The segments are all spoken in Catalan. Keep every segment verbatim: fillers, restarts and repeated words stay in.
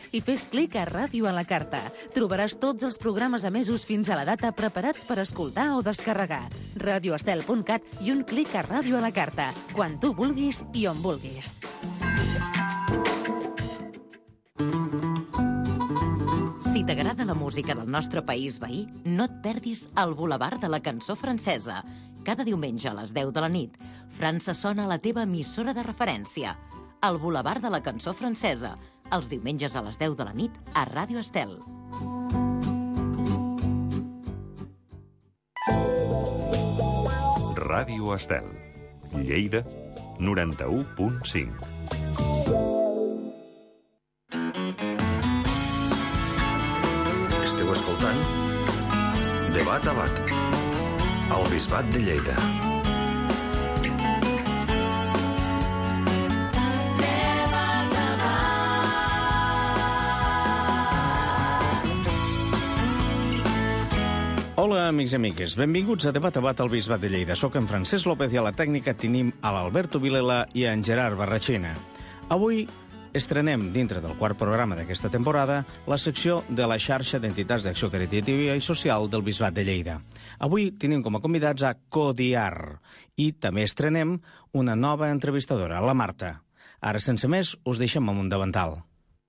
i fes clic a Ràdio a la Carta. Trobaràs tots els programes emesos fins a la data preparats per escoltar o descarregar. radioestel punt cat i un clic a Ràdio a la Carta, quan tu vulguis i on vulguis. Si t'agrada la música del nostre país veí, no et perdis el Boulevard de la Cançó Francesa. Cada diumenge a les deu de la nit, França sona a la teva emissora de referència. El Boulevard de la Cançó Francesa, els diumenges a les deu de la nit a Ràdio Estel. Ràdio Estel, Lleida, noranta-u punt cinc. Esteu escoltant Debat a Bat, al Bisbat de Lleida. Hola, amics i amigues. Benvinguts a Debat a Bat al Bisbat de Lleida. Soc en Francesc López i a la tècnica tenim a l'Alberto Vilela i en Gerard Barrachina. Avui estrenem, dintre del quart programa d'aquesta temporada, la secció de la xarxa d'entitats d'acció caritativa i social del Bisbat de Lleida. Avui tenim com a convidats a Codiar i també estrenem una nova entrevistadora, la Marta. Ara, sense més, us deixem amb un davantal.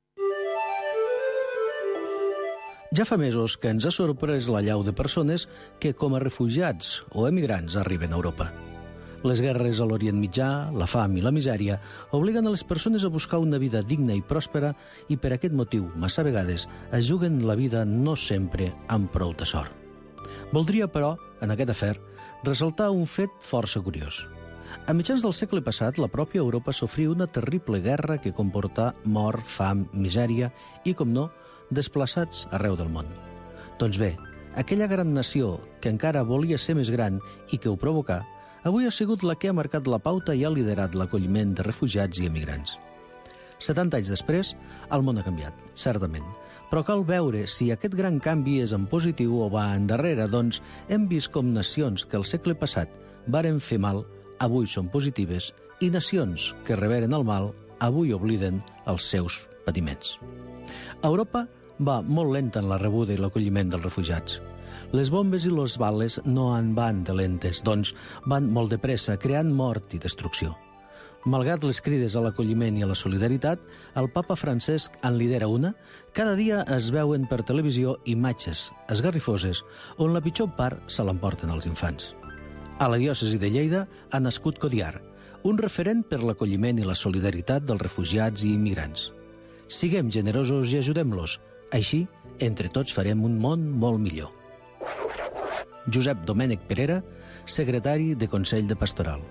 Ja fa mesos que ens ha sorprès la llau de persones que, com a refugiats o emigrants, arriben a Europa. Les guerres a l'Orient Mitjà, la fam i la misèria obliguen a les persones a buscar una vida digna i pròspera i per aquest motiu, massa vegades, es juguen la vida no sempre amb prou de sort. Voldria, però, en aquest afer, ressaltar un fet força curiós. A mitjans del segle passat, la pròpia Europa sofria una terrible guerra que comportà mort, fam, misèria i, com no, desplaçats arreu del món. Doncs bé, aquella gran nació que encara volia ser més gran i que ho provocà, avui ha sigut la que ha marcat la pauta i ha liderat l'acolliment de refugiats i emigrants. setanta anys després, el món ha canviat, certament, però cal veure si aquest gran canvi és en positiu o va endarrere, doncs hem vist com nacions que al segle passat varen fer mal, avui són positives, i nacions que reberen el mal, avui obliden els seus patiments. Europa va molt lenta en la rebuda i l'acolliment dels refugiats. Les bombes i les bales no en van de lentes, doncs van molt de pressa, creant mort i destrucció. Malgrat les crides a l'acolliment i a la solidaritat, el papa Francesc en lidera una. Cada dia es veuen per televisió imatges esgarrifoses on la pitjor part se l'emporten els infants. A la diòcesi de Lleida ha nascut Codiar, un referent per l'acolliment i la solidaritat dels refugiats i immigrants. Siguem generosos i ajudem-los. Així, entre tots farem un món molt millor. Josep Domènec Perera, secretari de Consell de Pastoral.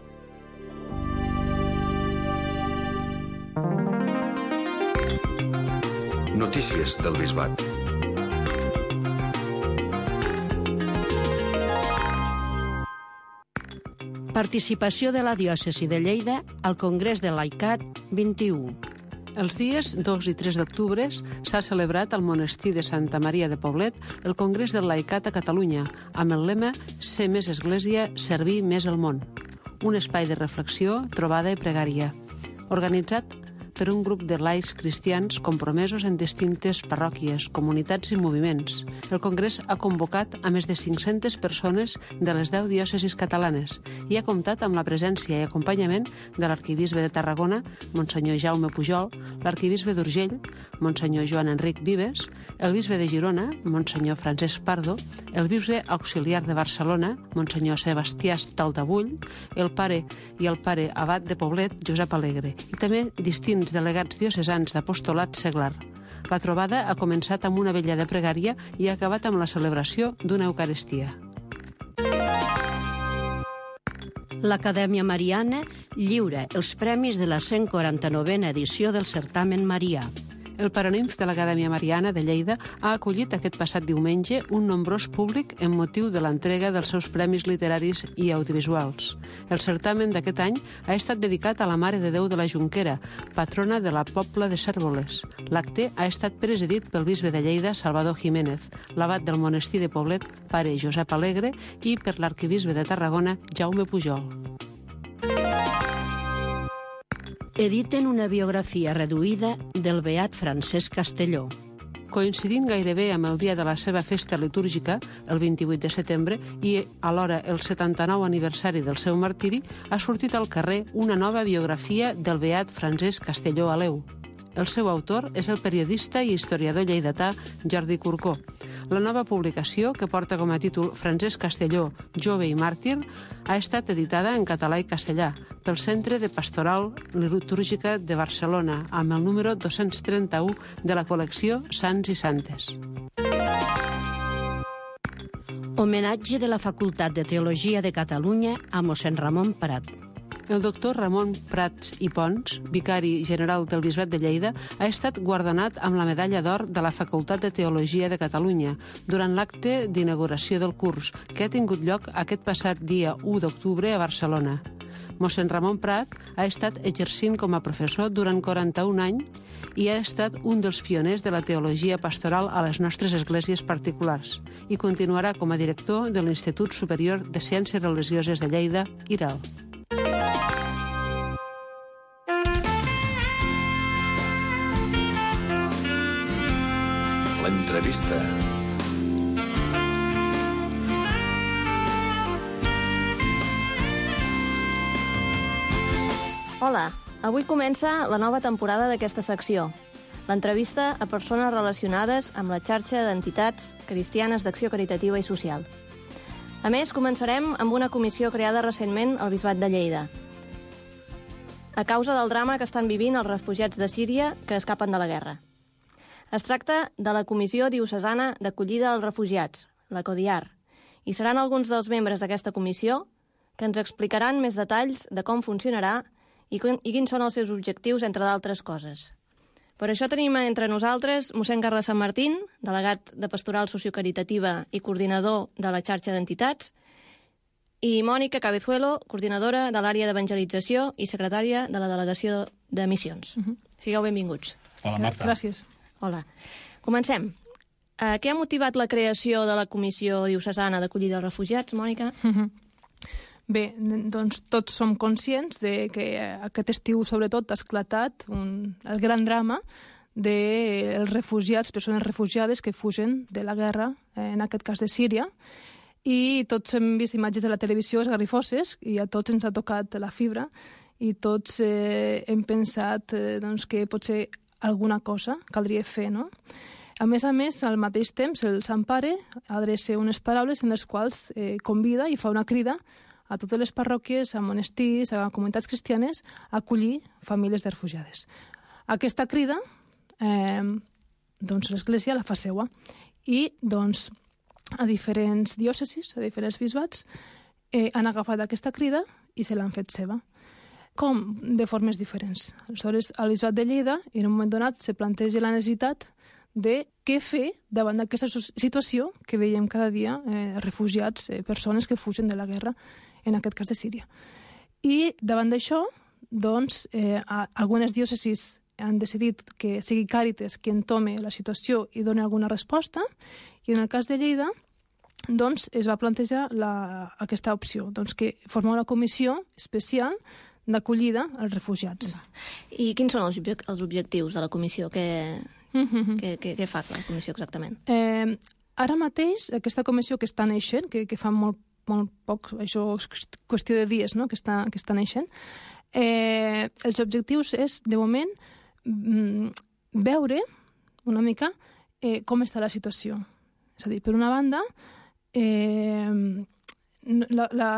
Notícies del Bisbat. Participació de la diòcesi de Lleida al Congrés de Laicat vint-i-u. Els dies dos i tres d'octubre s'ha celebrat al monestir de Santa Maria de Poblet el Congrés del Laicat a Catalunya, amb el lema «Ser més Església, servir més el món». Un espai de reflexió, trobada i pregària. Organitzat per un grup de laics cristians compromesos en distintes parròquies, comunitats i moviments. El Congrés ha convocat a més de cinc-centes persones de les deu diòcesis catalanes i ha comptat amb la presència i acompanyament de l'arquebisbe de Tarragona, Monsenyor Jaume Pujol, l'arquebisbe d'Urgell, Monsenyor Joan Enric Vives, el bisbe de Girona, Monsenyor Francesc Pardo, el bisbe auxiliar de Barcelona, Monsenyor Sebastià Taldabull, el pare i el pare abat de Poblet, Josep Alegre, i també distints delegats diocesans d'apostolat seglar. La trobada ha començat amb una vella de pregària i ha acabat amb la celebració d'una Eucaristia. L'Acadèmia Mariana lliura els premis de la cent quaranta-novena edició del certamen Marià. El Paranimf de l'Acadèmia Mariana de Lleida ha acollit aquest passat diumenge un nombrós públic en motiu de l'entrega dels seus premis literaris i audiovisuals. El certamen d'aquest any ha estat dedicat a la Mare de Déu de la Jonquera, patrona de la Pobla de Cérvoles. L'acte ha estat presidit pel bisbe de Lleida, Salvador Jiménez, l'abat del monestir de Poblet, pare Josep Alegre, i per l'arquebisbe de Tarragona, Jaume Pujol. editen una biografia reduïda del beat Francesc Castelló. Coincidint gairebé amb el dia de la seva festa litúrgica, el vint-i-vuit de setembre, i alhora el setanta-nou aniversari del seu martiri, ha sortit al carrer una nova biografia del beat Francesc Castelló Aleu. El seu autor és el periodista i historiador lleidatà Jordi Corcó. La nova publicació, que porta com a títol Francesc Castelló, jove i màrtir, ha estat editada en català i castellà pel Centre de Pastoral Litúrgica de Barcelona, amb el número dos-cents trenta-u de la col·lecció Sants i Santes. Homenatge de la Facultat de Teologia de Catalunya a mossèn Ramon Prat. El doctor Ramon Prats i Pons, vicari general del Bisbat de Lleida, ha estat guardonat amb la Medalla d'Or de la Facultat de Teologia de Catalunya durant l'acte d'inauguració del curs, que ha tingut lloc aquest passat dia u d'octubre a Barcelona. Mossèn Ramon Prat ha estat exercint com a professor durant quaranta-un anys i ha estat un dels pioners de la teologia pastoral a les nostres esglésies particulars i continuarà com a director de l'Institut Superior de Ciències Religioses de Lleida, I R A L. L'entrevista. Hola, avui comença la nova temporada d'aquesta secció, l'entrevista a persones relacionades amb la xarxa d'entitats cristianes d'acció caritativa i social. A més, començarem amb una comissió creada recentment al Bisbat de Lleida, a causa del drama que estan vivint els refugiats de Síria que escapen de la guerra. Es tracta de la Comissió Diocesana d'Acollida als Refugiats, la CODIAR, i seran alguns dels membres d'aquesta comissió que ens explicaran més detalls de com funcionarà i, i quins són els seus objectius, entre d'altres coses. Per això tenim entre nosaltres mossèn Carles Sant Martín, delegat de Pastoral Sociocaritativa i coordinador de la xarxa d'entitats, i Mònica Cabezuelo, coordinadora de l'àrea d'evangelització i secretària de la delegació de missions. Uh-huh. Sigueu benvinguts. Hola, Marta. Gràcies. Hola. Comencem. Uh, què ha motivat la creació de la Comissió Diocesana d'Acollida als Refugiats, Mònica? Uh-huh. Bé, doncs tots som conscients de que aquest estiu, sobretot, ha esclatat un, el gran drama dels refugiats, persones refugiades que fugen de la guerra, eh, en aquest cas de Síria, i tots hem vist imatges de la televisió esgarrifoses i a tots ens ha tocat la fibra i tots eh, hem pensat eh, doncs, que potser alguna cosa caldria fer, no? A més a més, al mateix temps, el Sant Pare adreça unes paraules en les quals eh, convida i fa una crida a totes les parròquies, a monestirs, a comunitats cristianes, a acollir famílies de refugiades. Aquesta crida, eh, doncs l'Església la fa seua i, doncs, a diferents diòcesis, a diferents bisbats, eh, han agafat aquesta crida i se l'han fet seva. Com? De formes diferents. Aleshores, al Bisbat de Lleida, en un moment donat, se planteja la necessitat de què fer davant d'aquesta situació que veiem cada dia, eh, refugiats, eh, persones que fugen de la guerra, en aquest cas de Síria. I davant d'això, doncs, eh, algunes diòcesis han decidit que sigui Càritas qui entome la situació i doni alguna resposta, i en el cas de Lleida, doncs, es va plantejar la, aquesta opció, doncs, que formar una comissió especial d'acollida als refugiats. I quins són els, object els objectius de la comissió? Què, mm-hmm. què, què, què fa la comissió exactament? Eh, ara mateix, aquesta comissió que està naixent, que, que fa molt, molt poc, això és qüestió de dies, no?, que està, que està naixent, eh, els objectius és, de moment, mm, veure una mica eh, com està la situació. És a dir, per una banda, eh, la... la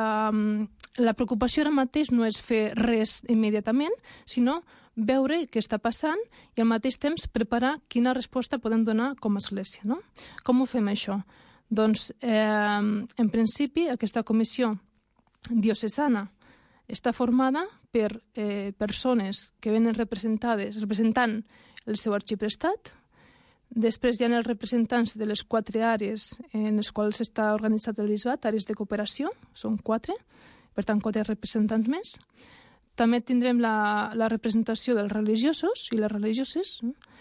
La preocupació ara mateix no és fer res immediatament, sinó veure què està passant i al mateix temps preparar quina resposta podem donar com a església, no? Com ho fem això? Doncs, eh, en principi, aquesta comissió diocesana està formada per eh, persones que venen representades, representant el seu arxiprestat. Després hi ha els representants de les quatre àrees en les quals està organitzat el bisbat, àrees de cooperació, són quatre, per tant, quatre representants més. També tindrem la, la representació dels religiosos i les religioses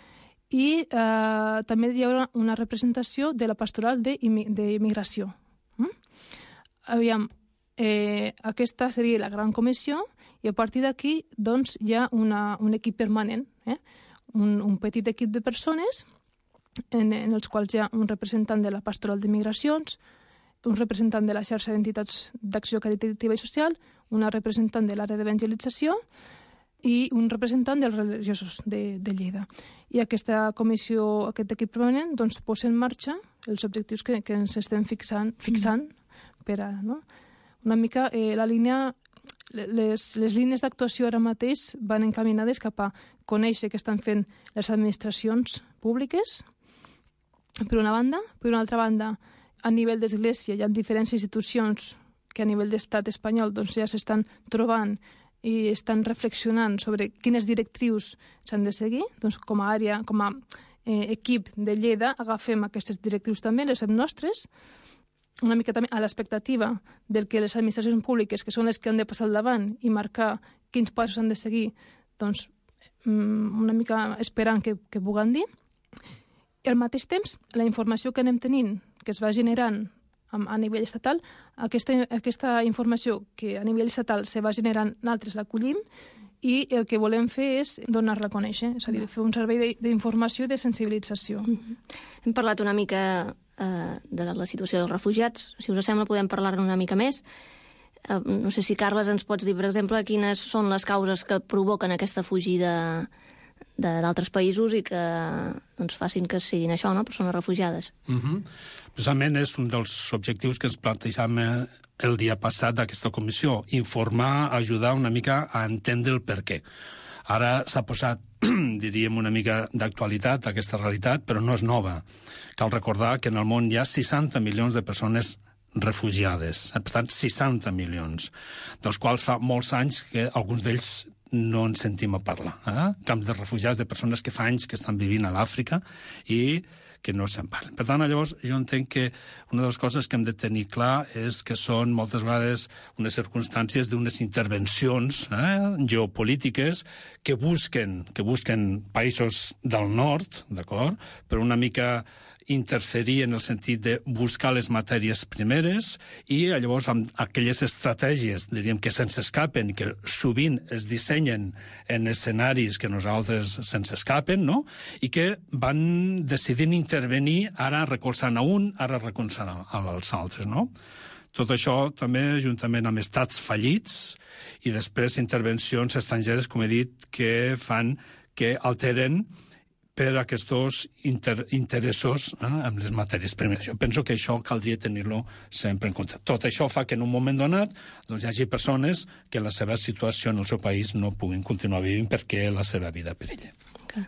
i eh, també hi haurà una representació de la pastoral d'immigració. Mm? Aviam, eh, aquesta seria la gran comissió i a partir d'aquí doncs, hi ha una, un equip permanent, eh? un, un petit equip de persones en, en els quals hi ha un representant de la Pastoral de Migracions, un representant de la xarxa d'entitats d'acció caritativa i social, una representant de l'àrea d'evangelització i un representant dels religiosos de, de Lleida. I aquesta comissió, aquest equip permanent, doncs, posa en marxa els objectius que, que ens estem fixant, fixant mm. per ara, no? Una mica eh, la línia, les, les línies d'actuació ara mateix van encaminades cap a conèixer què estan fent les administracions públiques, per una banda. Per una altra banda, a nivell d'església hi ha diferents institucions que a nivell d'estat espanyol doncs, ja s'estan trobant i estan reflexionant sobre quines directrius s'han de seguir. Doncs, com a àrea, com a eh, equip de Lleida, agafem aquestes directrius també, les fem nostres, una mica també a l'expectativa del que les administracions públiques, que són les que han de passar al davant i marcar quins passos han de seguir, doncs una mica esperant que, que puguen dir. I al mateix temps, la informació que anem tenint, que es va generant a nivell estatal, aquesta, aquesta informació que a nivell estatal se va generant, nosaltres l'acollim i el que volem fer és donar-la a conèixer, és a dir, fer un servei d'informació i de sensibilització. Mm-hmm. Hem parlat una mica eh, de la situació dels refugiats. Si us sembla, podem parlar-ne una mica més. Eh, no sé si, Carles, ens pots dir, per exemple, quines són les causes que provoquen aquesta fugida d'altres països i que doncs, facin que siguin això, no? Persones refugiades. Mm-hmm. Precisament és un dels objectius que ens plantejàvem el dia passat d'aquesta comissió, informar, ajudar una mica a entendre el per què. Ara s'ha posat, diríem, una mica d'actualitat aquesta realitat, però no és nova. Cal recordar que en el món hi ha seixanta milions de persones refugiades, per tant, seixanta milions, dels quals fa molts anys que alguns d'ells no en sentim a parlar. Eh? Camps de refugiats de persones que fa anys que estan vivint a l'Àfrica i que no se'n parlen. Per tant, llavors, jo entenc que una de les coses que hem de tenir clar és que són moltes vegades unes circumstàncies d'unes intervencions eh, geopolítiques que busquen, que busquen països del nord, d'acord, però una mica interferir en el sentit de buscar les matèries primeres i llavors amb aquelles estratègies, diríem, que se'ns escapen i que sovint es dissenyen en escenaris que nosaltres se'ns escapen, no? I que van decidint intervenir ara recolzant a un, ara recolzant als altres, no? Tot això també juntament amb estats fallits i després intervencions estrangeres, com he dit, que fan, que alteren per aquests inter interessos eh, amb les matèries primeres. Jo penso que això caldria tenir-lo sempre en compte. Tot això fa que en un moment donat doncs, hi hagi persones que la seva situació en el seu país no puguin continuar vivint perquè la seva vida perilla. Okay.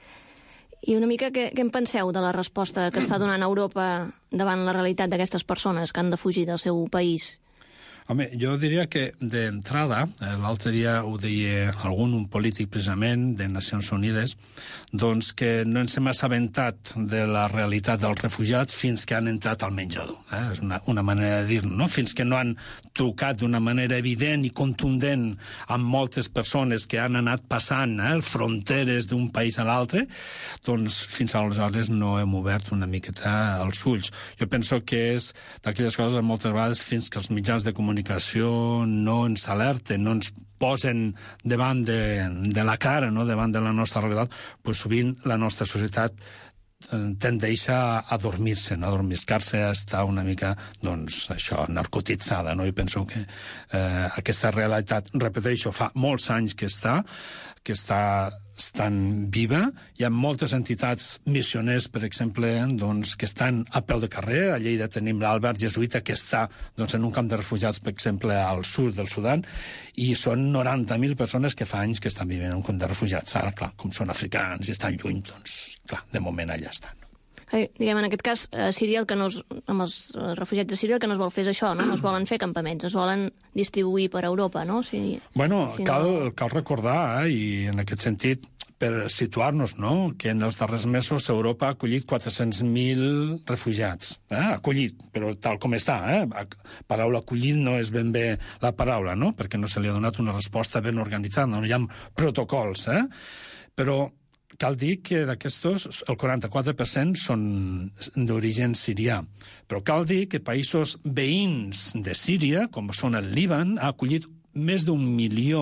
I una mica què, què en penseu de la resposta que està donant Europa davant la realitat d'aquestes persones que han de fugir del seu país? Home, jo diria que d'entrada, l'altre dia ho deia algun, un polític precisament de Nacions Unides, doncs que no ens hem assabentat de la realitat dels refugiats fins que han entrat al menjador. Eh? És una, una manera de dir-ho, no? Fins que no han trucat d'una manera evident i contundent amb moltes persones que han anat passant eh, fronteres d'un país a l'altre, doncs fins aleshores no hem obert una miqueta els ulls. Jo penso que és d'aquelles coses moltes vegades fins que els mitjans de comunicació comunicació no ens alerten, no ens posen davant de, de la cara, no? Davant de la nostra realitat, pues sovint la nostra societat tendeix a adormir-se, a adormiscar-se, a estar una mica, doncs, això, narcotitzada, no? I penso que eh, aquesta realitat, repeteixo, fa molts anys que està, que està estan viva. Hi ha moltes entitats missioners, per exemple, doncs, que estan a peu de carrer. A Lleida tenim l'Alberg Jesuïta, que està doncs, en un camp de refugiats, per exemple, al sud del Sudan, i són noranta mil persones que fa anys que estan vivint en un camp de refugiats. Ara, clar, com són africans i estan lluny, doncs, clar, de moment allà estan. Eh, diguem, en aquest cas, a Síria, el que no es, amb els refugiats de Síria, el que no es vol fer és això, no? No es volen fer campaments, es volen distribuir per Europa, no? Si, bueno, si cal, no... cal recordar, eh, i en aquest sentit, per situar-nos, no?, que en els darrers mesos Europa ha acollit quatre-cents mil refugiats. Eh? Acollit, però tal com està. Eh? La paraula acollit no és ben bé la paraula, no?, perquè no se li ha donat una resposta ben organitzada, no hi ha protocols. Eh? Però cal dir que d'aquestos el quaranta-quatre per cent són d'origen sirià. Però cal dir que països veïns de Síria, com són el Líban, ha acollit més d'un milió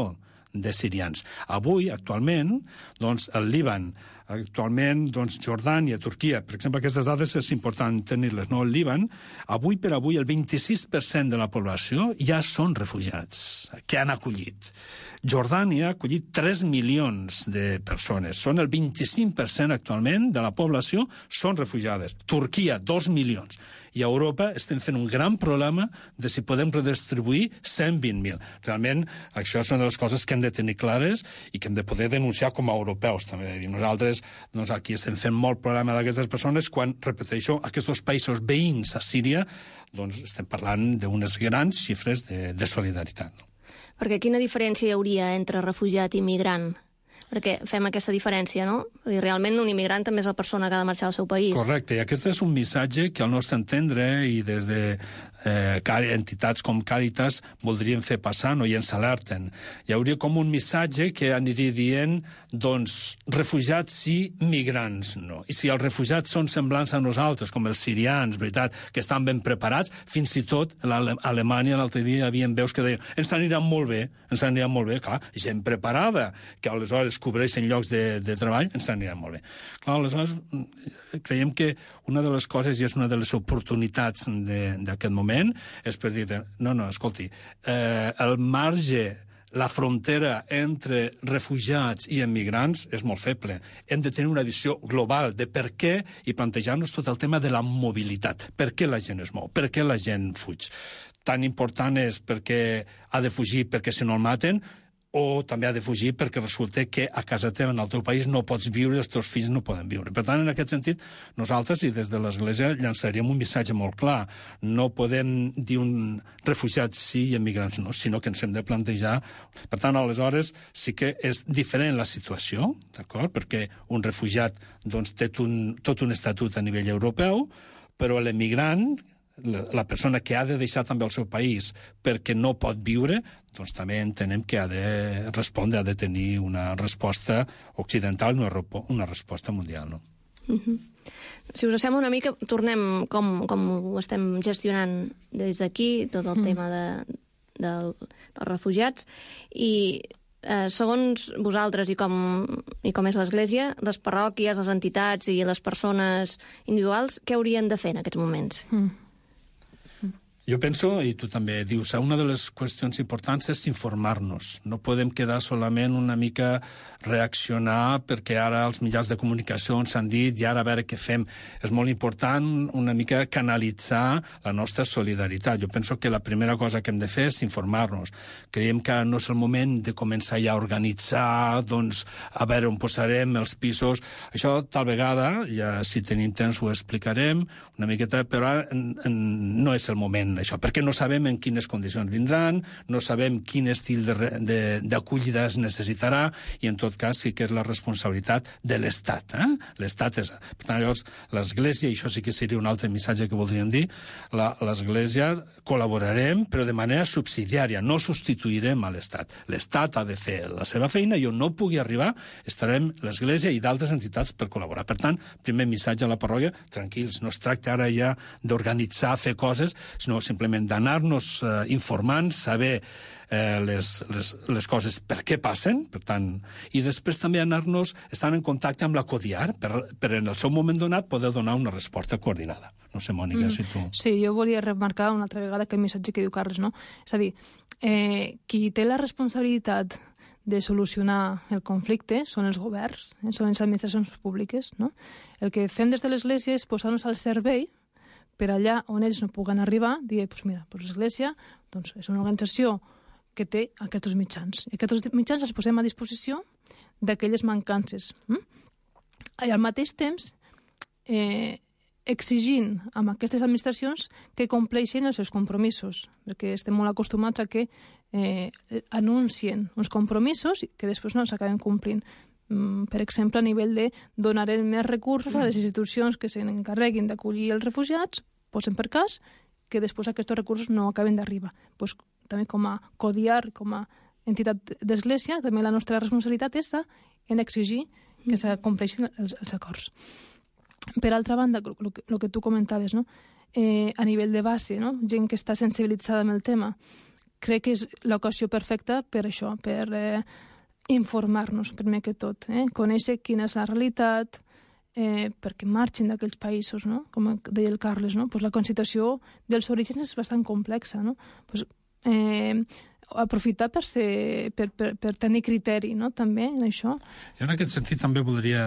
de sirians. Avui, actualment, doncs, el Líban, actualment, doncs, Jordània, Turquia, per exemple, aquestes dades és important tenir-les, no? El Líban, avui per avui, el vint-i-sis per cent de la població ja són refugiats que han acollit. Jordània ha acollit tres milions de persones. Són el vint-i-cinc per cent actualment de la població són refugiades. Turquia, dos milions. I a Europa estem fent un gran problema de si podem redistribuir cent vint mil. Realment, això és una de les coses que hem de tenir clares i que hem de poder denunciar com a europeus, també. I nosaltres doncs, aquí estem fent molt problema d'aquestes persones quan, repeteixo, aquests països veïns a Síria doncs, estem parlant d'unes grans xifres de, de solidaritat. No? Perquè quina diferència hi hauria entre refugiat i migrant? Perquè fem aquesta diferència, no? I realment un immigrant també és la persona que ha de marxar al seu país. Correcte, i aquest és un missatge que al nostre entendre i des de eh, entitats com Càritas voldrien fer passar, no? I ens alerten. Hi hauria com un missatge que aniria dient, doncs, refugiats sí, migrants no. I si els refugiats són semblants a nosaltres, com els sirians, veritat, que estan ben preparats, fins i tot a Alemanya l'altre dia hi havia veus que deien ens aniran molt bé, ens aniran molt bé, clar, gent preparada, que aleshores cobreixen llocs de, de treball, ens anirà molt bé. Clar, aleshores, creiem que una de les coses, i és una de les oportunitats d'aquest moment, és per dir, no, no, escolti, eh, el marge, la frontera entre refugiats i emigrants és molt feble. Hem de tenir una visió global de per què i plantejar-nos tot el tema de la mobilitat. Per què la gent es mou? Per què la gent fuig? Tan important és perquè ha de fugir perquè si no el maten, o també ha de fugir perquè resulta que a casa teva, en el teu país, no pots viure i els teus fills no poden viure. Per tant, en aquest sentit, nosaltres, i des de l'Església, llançaríem un missatge molt clar. No podem dir un refugiat sí i emigrants no, sinó que ens hem de plantejar. Per tant, aleshores, sí que és diferent la situació, d'acord? Perquè un refugiat doncs, té un, tot un estatut a nivell europeu, però l'emigrant, la persona que ha de deixar també el seu país perquè no pot viure, doncs també entenem que ha de respondre, ha de tenir una resposta occidental, una resposta mundial, no? Uh-huh. Si us sembla una mica, tornem com, com ho estem gestionant des d'aquí, tot el mm. tema de, de, dels refugiats, i eh, segons vosaltres i com, i com és l'Església, les parròquies, les entitats i les persones individuals, què haurien de fer en aquests moments? Mm. Jo penso, i tu també dius, una de les qüestions importants és informar-nos. No podem quedar solament una mica reaccionar perquè ara els mitjans de comunicació ens han dit i ara a veure què fem. És molt important una mica canalitzar la nostra solidaritat. Jo penso que la primera cosa que hem de fer és informar-nos. Creiem que no és el moment de començar ja a organitzar, doncs, a veure on posarem els pisos. Això tal vegada, ja si tenim temps ho explicarem una miqueta, però ara no és el moment això, perquè no sabem en quines condicions vindran, no sabem quin estil d'acollida es necessitarà, i en tot cas sí que és la responsabilitat de l'Estat. Eh? L'Estat és... Per tant, llavors, l'Església, i això sí que seria un altre missatge que voldríem dir, l'Església col·laborarem, però de manera subsidiària, no substituirem a l'Estat. L'Estat ha de fer la seva feina, i on no pugui arribar, estarem l'Església i d'altres entitats per col·laborar. Per tant, primer missatge a la parròquia, tranquils, no es tracta ara ja d'organitzar, fer coses, sinó simplement d'anar-nos eh, informant, saber eh, les, les, les coses per què passen, per tant, i després també anar-nos, estar en contacte amb la CODIAR per, per en el seu moment donat poder donar una resposta coordinada. No sé, Mònica, mm. si tu... Sí, jo volia remarcar una altra vegada aquest missatge que diu Carles, no? És a dir, eh, qui té la responsabilitat de solucionar el conflicte són els governs, eh? Són les administracions públiques, no? El que fem des de l'Església és posar-nos al servei per allà on ells no puguen arribar, dir, doncs mira, doncs l'Església doncs, és una organització que té aquests mitjans. I aquests mitjans els posem a disposició d'aquelles mancances. Mm? I al mateix temps, eh, exigint amb aquestes administracions que compleixin els seus compromisos, perquè estem molt acostumats a que eh, anuncien uns compromisos que després no s'acaben complint. Per exemple, a nivell de donar més recursos a les institucions que s'encarreguin d'acollir els refugiats, posem per cas que després aquests recursos no acaben d'arribar. Pues, també com a CODIAR, com a entitat d'Església, també la nostra responsabilitat és en exigir que s'acompleixin els, els acords. Per altra banda, el que, que tu comentaves, no? eh, a nivell de base, no? Gent que està sensibilitzada amb el tema, crec que és l'ocasió perfecta per això, per eh, informar-nos, primer que tot, eh? Conèixer quina és la realitat, eh, perquè marxin d'aquells països, no? Com deia el Carles, no? Pues la constitució dels orígens és bastant complexa, no? Pues, eh, aprofitar per, ser, per, per, per tenir criteri, no?, també, en això. Jo en aquest sentit també voldria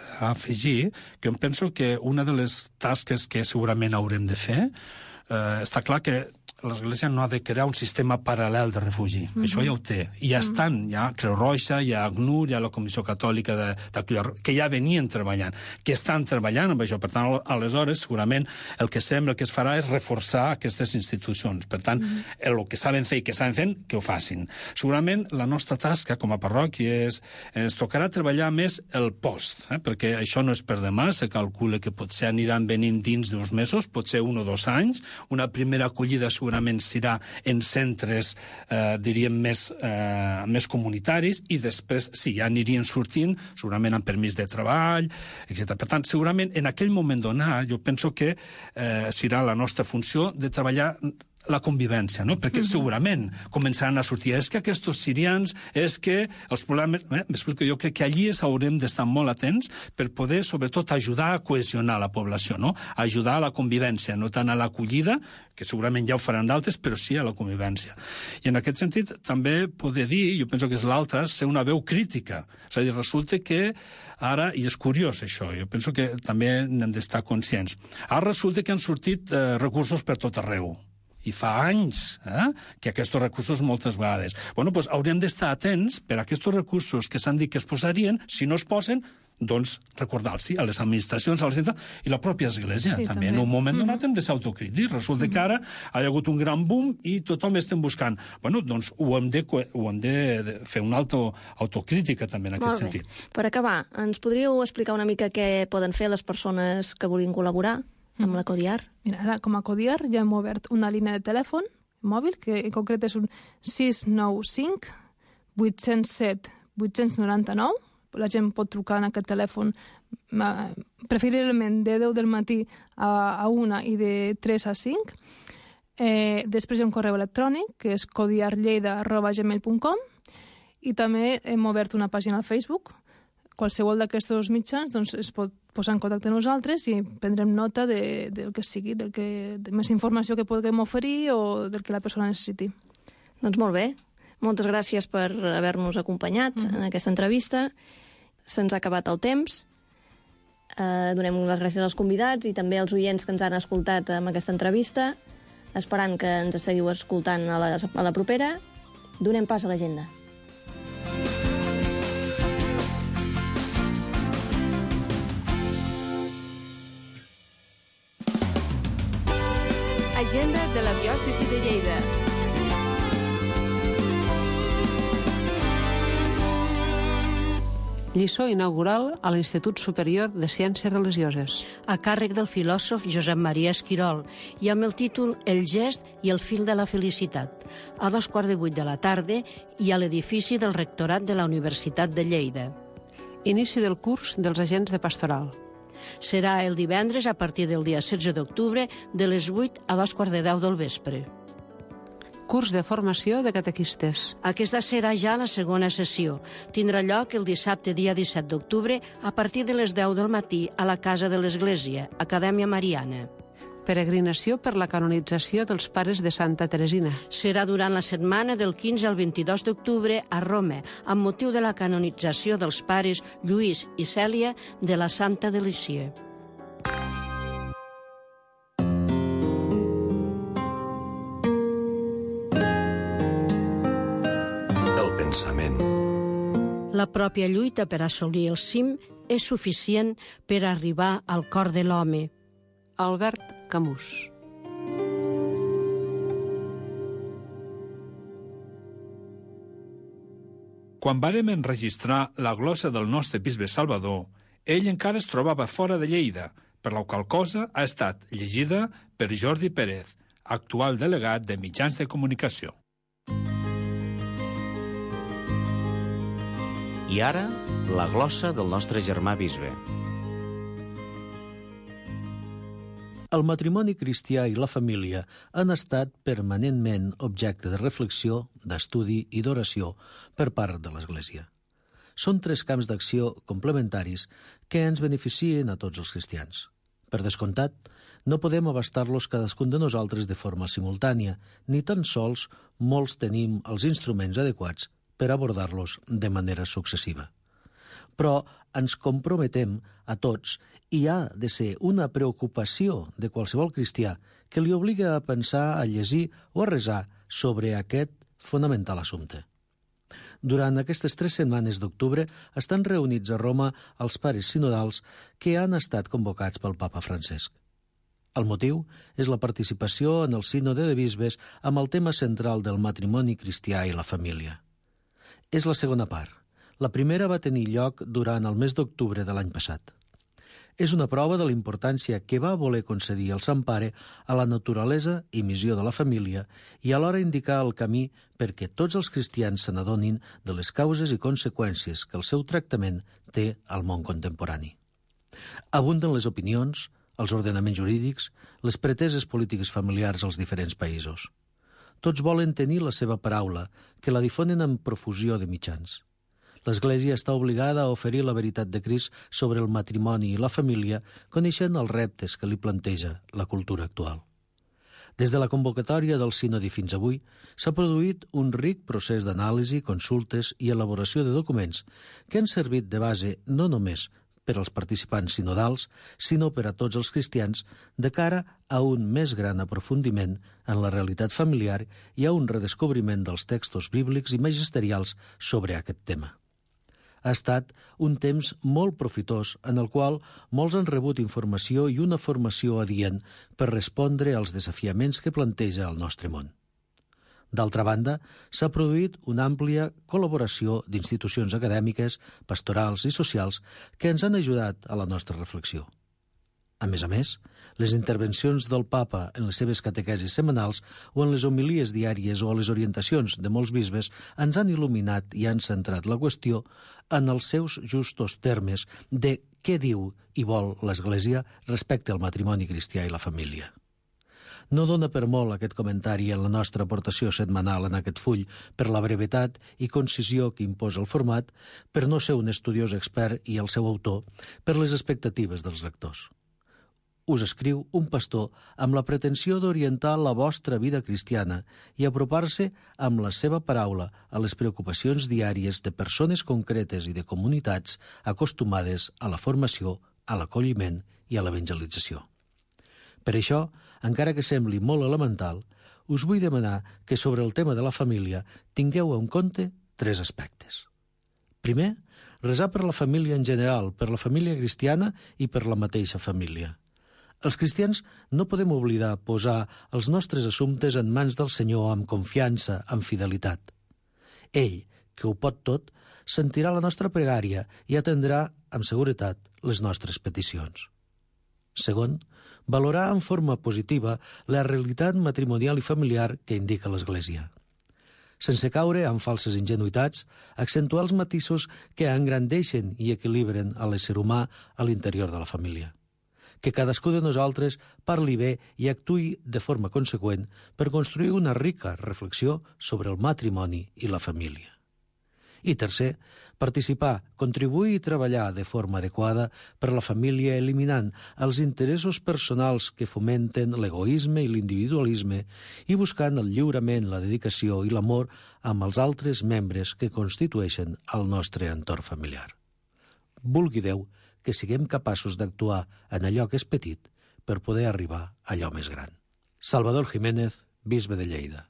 afegir que em penso que una de les tasques que segurament haurem de fer, eh, està clar que l'Església no ha de crear un sistema paral·lel de refugi. Mm-hmm. Això ja ho té. I ja estan, hi ha Creu Roja, hi ha A C N U R, hi ha la Comissió Catòlica de, de que ja venien treballant, que estan treballant amb això. Per tant, aleshores, segurament, el que sembla que es farà és reforçar aquestes institucions. Per tant, mm-hmm. el que saben fer i que saben fent, que ho facin. Segurament, la nostra tasca com a parròquia és, ens tocarà treballar més el post, eh? Perquè això no és per demà, se calcula que potser aniran venint dins dos mesos, potser un o dos anys, una primera acollida segurament segurament serà en centres, eh, diríem, més, eh, més comunitaris, i després, sí, ja anirien sortint, segurament amb permís de treball, etcètera. Per tant, segurament, en aquell moment donat, jo penso que eh, serà la nostra funció de treballar la convivència, no? Perquè mm-hmm. segurament començaran a sortir, és que aquests sirians, és que els problemes... Eh, m'explico, jo crec que allí haurem d'estar molt atents per poder, sobretot, ajudar a cohesionar la població, no? A ajudar a la convivència, no tant a l'acollida, que segurament ja ho faran d'altres, però sí a la convivència. I en aquest sentit, també poder dir, jo penso que és l'altre, ser una veu crítica. És a dir, resulta que ara, i és curiós això, jo penso que també n'hem d'estar conscients, ara resulta que han sortit eh, recursos per tot arreu. I fa anys eh, que aquests recursos moltes vegades. Bueno, doncs hauríem d'estar atents per a aquests recursos que s'han dit que es posarien, si no es posen, doncs recordar-los a les administracions, a les entitats i la pròpia Església. Sí, també, també en un moment donat hem de ser autocrítics. Resulta mm-hmm. que ara ha hagut un gran boom i tothom estem buscant. Bueno, doncs ho hem de, ho hem de, de fer una auto, autocrítica també en aquest sentit. Per acabar, ens podríeu explicar una mica què poden fer les persones que vulguin col·laborar amb la Codiar? Mira, ara, com a Codiar ja hem obert una línia de telèfon mòbil, que en concret és un sis nou cinc vuit zero set vuit nou nou. La gent pot trucar en aquest telèfon preferiblement de deu del matí a una i de tres a cinc. Eh, després hi ha un correu electrònic, que és codiarlleida arroba gmail punt com, i també hem obert una pàgina al Facebook. Qualsevol d'aquests mitjans doncs, es pot posar en contacte amb nosaltres i prendrem nota de, del que sigui, del que, de més informació que podem oferir o del que la persona necessiti. Doncs molt bé. Moltes gràcies per haver-nos acompanyat mm-hmm. en aquesta entrevista. Se'ns ha acabat el temps. Eh, donem les gràcies als convidats i també als oients que ens han escoltat amb aquesta entrevista, esperant que ens seguiu escoltant a la, a la propera. Donem pas a l'agenda. Agenda de la diòcesi de Lleida. Lliçó inaugural a l'Institut Superior de Ciències Religioses. A càrrec del filòsof Josep Maria Esquirol i amb el títol El gest i el fil de la felicitat, a dos quarts de vuit de la tarda i a l'edifici del Rectorat de la Universitat de Lleida. Inici del curs dels agents de pastoral. Serà el divendres a partir del dia setze d'octubre de les vuit a dos quarts de deu del vespre. Curs de formació de catequistes. Aquesta serà ja la segona sessió. Tindrà lloc el dissabte, dia disset d'octubre, a partir de les deu del matí a la Casa de l'Església, Acadèmia Mariana. Peregrinació per la canonització dels pares de Santa Teresina. Serà durant la setmana del quinze al vint-i-dos d'octubre a Roma, amb motiu de la canonització dels pares Lluís i Cèlia de la Santa Delícia. El pensament. La pròpia lluita per assolir el cim és suficient per arribar al cor de l'home. Albert Camus. Quan vàrem enregistrar la glossa del nostre bisbe Salvador, ell encara es trobava fora de Lleida, per la qual cosa ha estat llegida per Jordi Pérez, actual delegat de mitjans de comunicació. I ara, la glossa del nostre germà bisbe. El matrimoni cristià i la família han estat permanentment objecte de reflexió, d'estudi i d'oració per part de l'Església. Són tres camps d'acció complementaris que ens beneficien a tots els cristians. Per descomptat, no podem abastar-los cadascun de nosaltres de forma simultània, ni tan sols molts tenim els instruments adequats per abordar-los de manera successiva. Però ens comprometem a tots i ha de ser una preocupació de qualsevol cristià que li obliga a pensar, a llegir o a resar sobre aquest fonamental assumpte. Durant aquestes tres setmanes d'octubre estan reunits a Roma els pares sinodals que han estat convocats pel papa Francesc. El motiu és la participació en el sínode de bisbes amb el tema central del matrimoni cristià i la família. És la segona part. La primera va tenir lloc durant el mes d'octubre de l'any passat. És una prova de la importància que va voler concedir el Sant Pare a la naturalesa i missió de la família i alhora indicar el camí perquè tots els cristians se n'adonin de les causes i conseqüències que el seu tractament té al món contemporani. Abunden les opinions, els ordenaments jurídics, les preteses polítiques familiars als diferents països. Tots volen tenir la seva paraula, que la difonen amb profusió de mitjans. L'Església està obligada a oferir la veritat de Crist sobre el matrimoni i la família, coneixent els reptes que li planteja la cultura actual. Des de la convocatòria del sínode fins avui, s'ha produït un ric procés d'anàlisi, consultes i elaboració de documents que han servit de base no només per als participants sinodals, sinó per a tots els cristians, de cara a un més gran aprofundiment en la realitat familiar i a un redescobriment dels textos bíblics i magisterials sobre aquest tema. Ha estat un temps molt profitós en el qual molts han rebut informació i una formació adient per respondre als desafiaments que planteja el nostre món. D'altra banda, s'ha produït una àmplia col·laboració d'institucions acadèmiques, pastorals i socials que ens han ajudat a la nostra reflexió. A més a més, les intervencions del papa en les seves catequesis setmanals o en les homilies diàries o a les orientacions de molts bisbes ens han il·luminat i han centrat la qüestió en els seus justos termes de què diu i vol l'Església respecte al matrimoni cristià i la família. No dona per molt aquest comentari en la nostra aportació setmanal en aquest full per la brevetat i concisió que imposa el format, per no ser un estudiós expert i el seu autor, per les expectatives dels lectors. Us escriu un pastor amb la pretensió d'orientar la vostra vida cristiana i apropar-se amb la seva paraula a les preocupacions diàries de persones concretes i de comunitats acostumades a la formació, a l'acolliment i a l'evangelització. Per això, encara que sembli molt elemental, us vull demanar que sobre el tema de la família tingueu en compte tres aspectes. Primer, resar per la família en general, per la família cristiana i per la mateixa família. Els cristians no podem oblidar posar els nostres assumptes en mans del Senyor amb confiança, amb fidelitat. Ell, que ho pot tot, sentirà la nostra pregària i atendrà, amb seguretat, les nostres peticions. Segon, valorar en forma positiva la realitat matrimonial i familiar que indica l'Església. Sense caure en falses ingenuïtats, accentuar els matisos que engrandeixen i equilibren a l'ésser humà a l'interior de la família. Que cadascú de nosaltres parli bé i actuï de forma conseqüent per construir una rica reflexió sobre el matrimoni i la família. I tercer, participar, contribuir i treballar de forma adequada per la família eliminant els interessos personals que fomenten l'egoisme i l'individualisme i buscant el lliurament, la dedicació i l'amor amb els altres membres que constitueixen el nostre entorn familiar. Vulgui Déu que siguem capaços d'actuar en allò que és petit per poder arribar a allò més gran. Salvador Jiménez, bisbe de Lleida.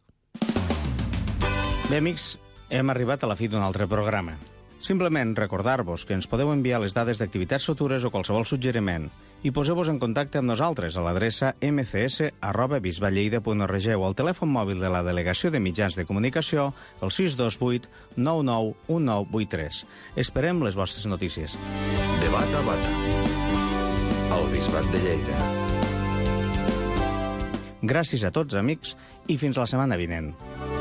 Bé, amics, hem arribat a la fi d'un altre programa. Simplement recordar-vos que ens podeu enviar les dades d'activitats futures o qualsevol suggeriment i poseu-vos en contacte amb nosaltres a l'adreça m c s arroba bisballeida punt org o al telèfon mòbil de la Delegació de Mitjans de Comunicació el sis dos vuit nou nou un nou vuit tres. Esperem les vostres notícies. Debat a Bata, al Bisbat de Lleida. Gràcies a tots, amics, i fins la setmana vinent.